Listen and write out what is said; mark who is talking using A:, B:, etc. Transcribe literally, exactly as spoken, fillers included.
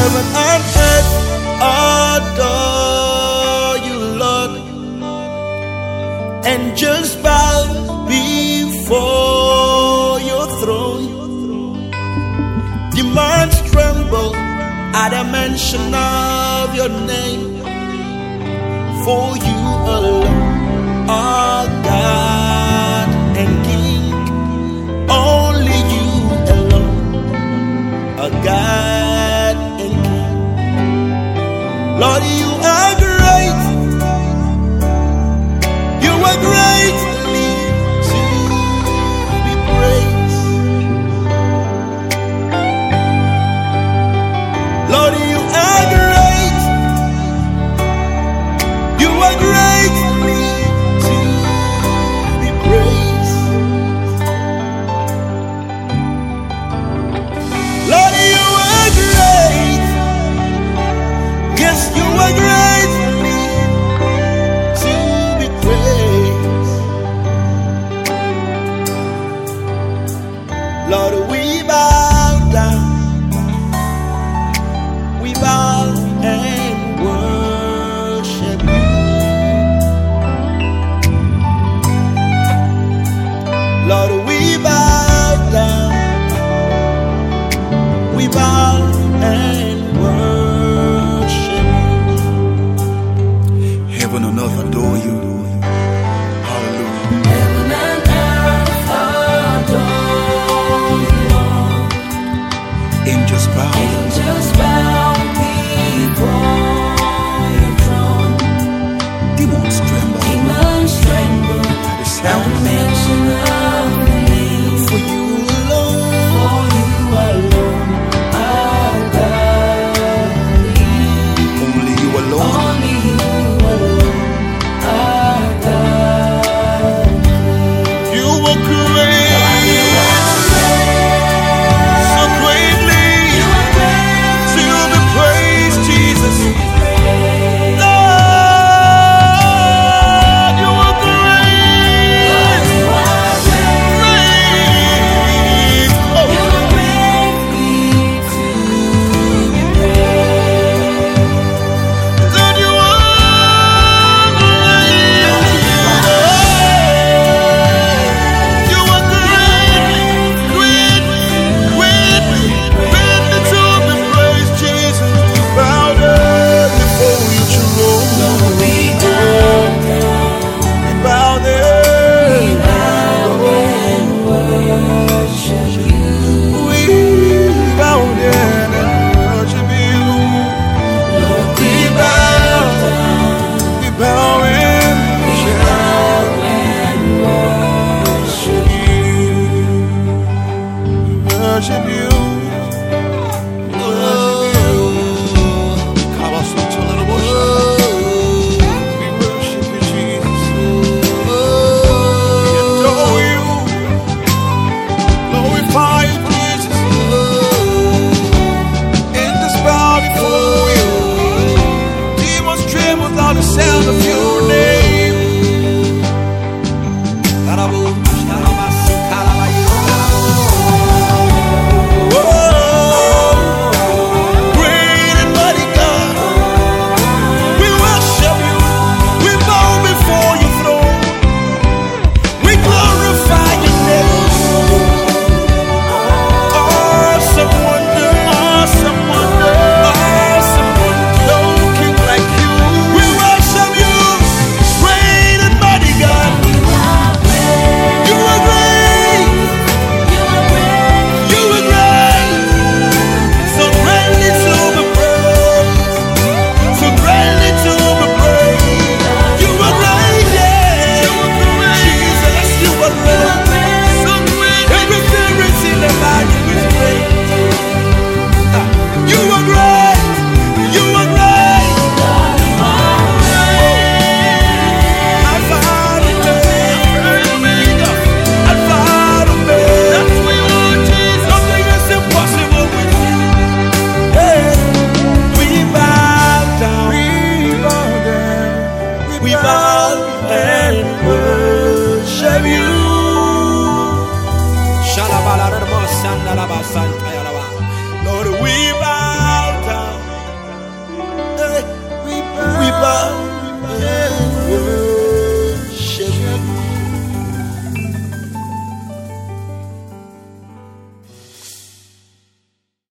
A: Heaven and earth adore you, Lord. Angels bow before your throne. Demons tremble at the mention of your name. For you alone are God and King. Only you alone are God and King. Lord, you are great. You are greatly to be praised. Lord, you are great. You are greatly to be praised. Lord, you are great. Yes, you are greatly to be praised. Lord, we bow down. We bow and worship you. Lord, we bow down. We bow and worship you. Heaven and earth adore you. Hallelujah.
B: Heaven and earth adore you, Lord.
A: Angels bow.
B: Angels bow before your throne.
A: Demons tremble.
B: Demons tremble
A: At the
B: at the
A: sound
B: mention of the name.
A: for you alone.
B: For you alone are God.
A: Only you alone.
B: Only you alone are God.
A: You were great. So greatly to be praised, Jesus. Lord, you were great. Great. Oh. Lord, you are great. You are great, great, great, greatly to be praised, Jesus. We bow down before you, Jehovah. We bow down. We bow down and worship you. We bow, we bow and worship you. Worship you. We worship you, Jesus. We adore you. Glorify you, Jesus. Angels bow before you. Demons tremble without the sound of your name. Whoa. Great and mighty God, we worship you. We bow before your throne. We glorify your name. Awesome wonder, awesome wonder, awesome wonder. No king like you. We worship you. Great and mighty God. You are great. You are great. So greatly to be praised. So greatly to be praised. You are great, yeah. Jesus, you are great. So great. Everything written about you is great. Ah, you are great. You are great. Alpha and Omega. Alpha and Omega. That's who you are, Jesus. Nothing is impossible with you. Hey, we bow down. We bow down. We bow and worship you. Lord, we bow down. God.